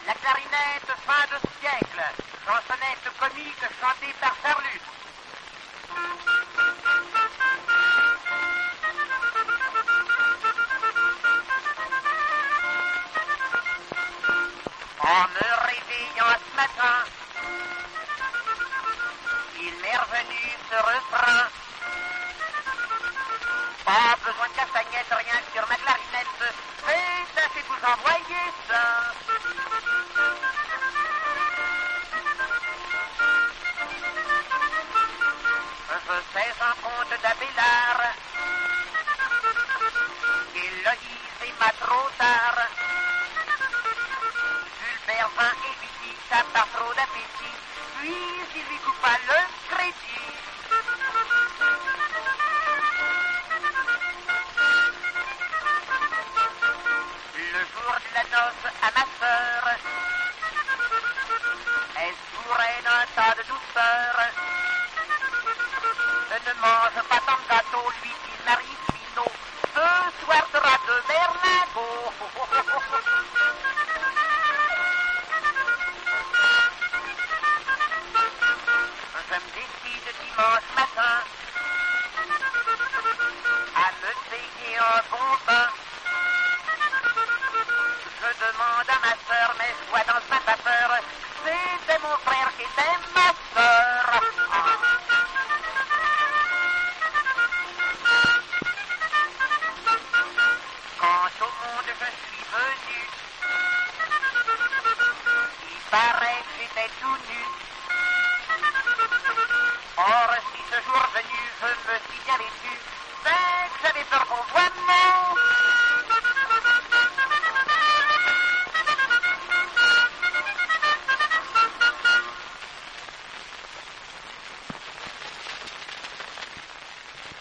La clarinette fin de siècle, chansonnette comique chantée par Sarluce. En me réveillant ce matin, il m'est revenu ce refrain. Pas besoin de castagnette, rien que sur ma clarinette. Mais ça fait vous envoyer ça. Je fais un conte d'Abélard. Héloïse et ma trop tard. Jules Bervin et Vicky, ça part trop d'appétit. Puis il lui coupa le crédit. Le jour de la noce à ma sœur, elle bourrait d'un tas de douceur. Ne mange pas tant de gâteau, lui dit Marie Finot. Ce soir sera de berlingot. Je me décide dimanche matin à me payer un bon bain. Je demande à ma sœur, mais je vois dans sa vapeur, c'était mon frère qui était ma sœur. Quand au monde je suis venu, il paraît que j'étais tout nu. Or, si